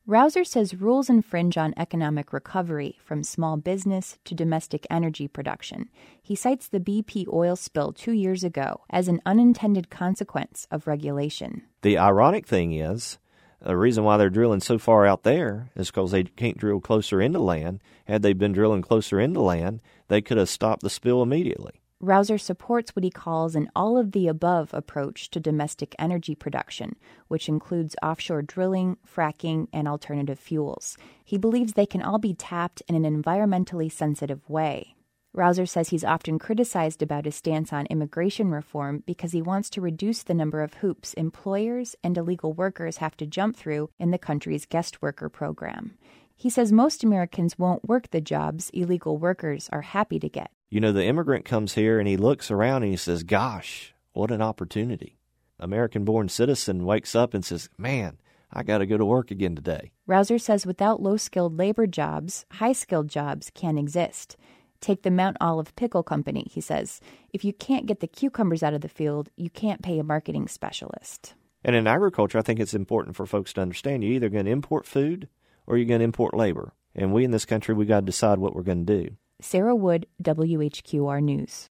Rouser says rules infringe on economic recovery, from small business to domestic energy production. He cites the BP oil spill 2 years ago as an unintended consequence of regulation. The ironic thing is, the reason why they're drilling so far out there is because they can't drill closer into land. Had they been drilling closer into land, they could have stopped the spill immediately. Rouser supports what he calls an all-of-the-above approach to domestic energy production, which includes offshore drilling, fracking, and alternative fuels. He believes they can all be tapped in an environmentally sensitive way. Rouser says he's often criticized about his stance on immigration reform because he wants to reduce the number of hoops employers and illegal workers have to jump through in the country's guest worker program. He says most Americans won't work the jobs illegal workers are happy to get. You know, the immigrant comes here and he looks around and he says, gosh, what an opportunity. American-born citizen wakes up and says, man, I got to go to work again today. Rouser says without low-skilled labor jobs, high-skilled jobs can't exist. Take the Mount Olive Pickle Company, he says. If you can't get the cucumbers out of the field, you can't pay a marketing specialist. And in agriculture, I think it's important for folks to understand you're either going to import food or you're going to import labor. And we in this country, we got to decide what we're going to do. Sarah Wood, WHQR News.